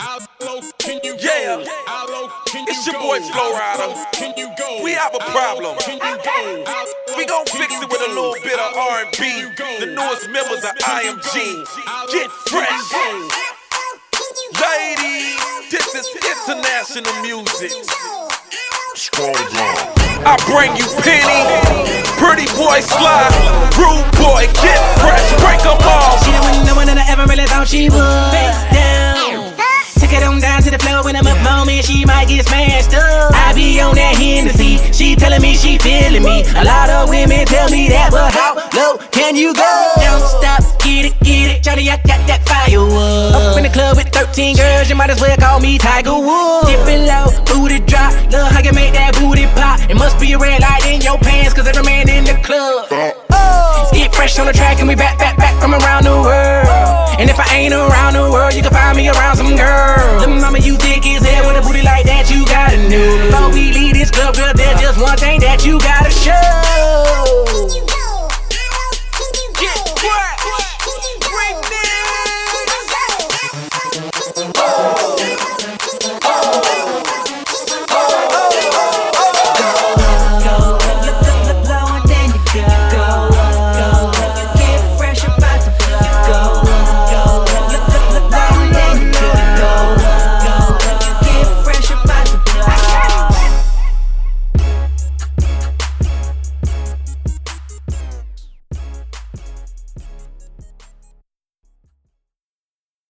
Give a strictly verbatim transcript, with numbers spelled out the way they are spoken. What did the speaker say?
How low can you Yeah, go? How low can it's you your go? boy Flow Rider. How low can you go? We have a problem. How low can you go? How We low gon' can fix you it with a go? little bit of How low R and B. can you go? The newest How members low of can I you M go? G. How Get low fresh. can you go? Ladies, this is international music. Scroll I bring you Penny, Pretty Boy Sly, Rude Boy, Get Fresh, break 'em all. She the one, the one that I ever really thought she would. Face down, take it on down to the floor when I'm up moment, she might get smashed up. I be on that Hennessy, she telling me she feeling me. A lot of women tell me that, but how low can you go? Don't stop, get it, get it, Johnny, I got that firewood. Up in the club with thirteen girls, you might as well call me Tiger Woods. Dip it low, booty drop, love how you make that booty pop. It must be a red light in your pants, cause every man in the club. Oh, get fresh on the track and we back, back, back from around the world. And if I ain't around the world, you can find me around